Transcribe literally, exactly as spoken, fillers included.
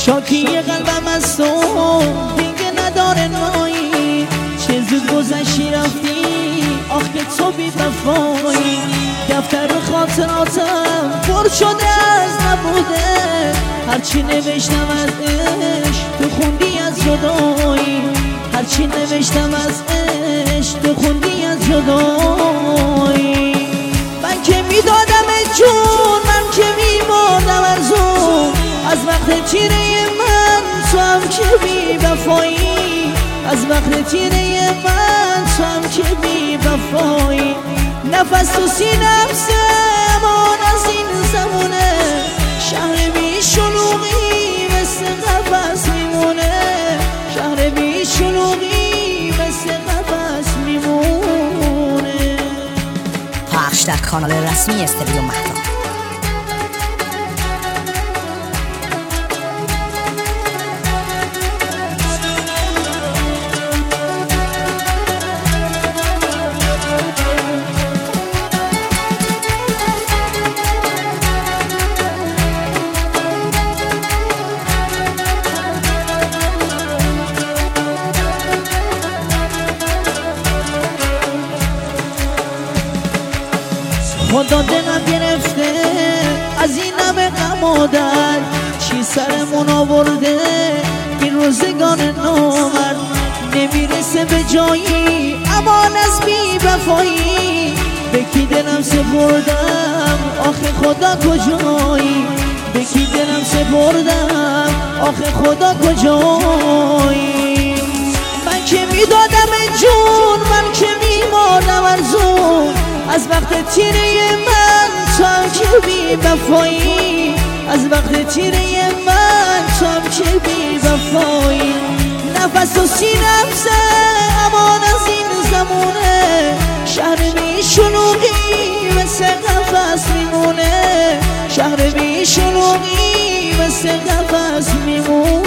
شاکی قلبم از تو دیگه نداره نایی، چه زود گذشتی رفتی آخ که تو بی وفایی. دفتر خاطراتم پر شده از نبوده، هرچی نوشتم از عشق تو خوندی از جدایی، هرچی نوشتم از عشق تو خوندی از جدایی. من که میدادم جون، من که میمردم ارزون، از وقت تیره من تو هم که بی وفایی، از وقت تیره من تو هم که بی وفایی. نفس تو سینم امان از این زمونه، شهر بی شلوغی مثل قفس میمونه، شهر بی شلوغی مثل قفس میمونه. پخش در کانال رسمی استودیو مهتاب. خدا دلم گرفته از این همه غم و درد، چی سرمون آورده این روزگار نامرد. نمیرسه به جایی امان از بی وفایی، به کی دلم سپردم آخه خدا کجایی، به کی دلم سپردم آخه خدا کجایی. من که میدادم جون، من که میمردم ارزون، از وقت تیره من تو هم که بی وفایی، از وقت تیره من تو هم که بی وفایی. نفس و سینم امان از این زمونه، شهر بی شلوغی مثل قفس میمونه، شهر بی شلوغی مثل قفس میمونه.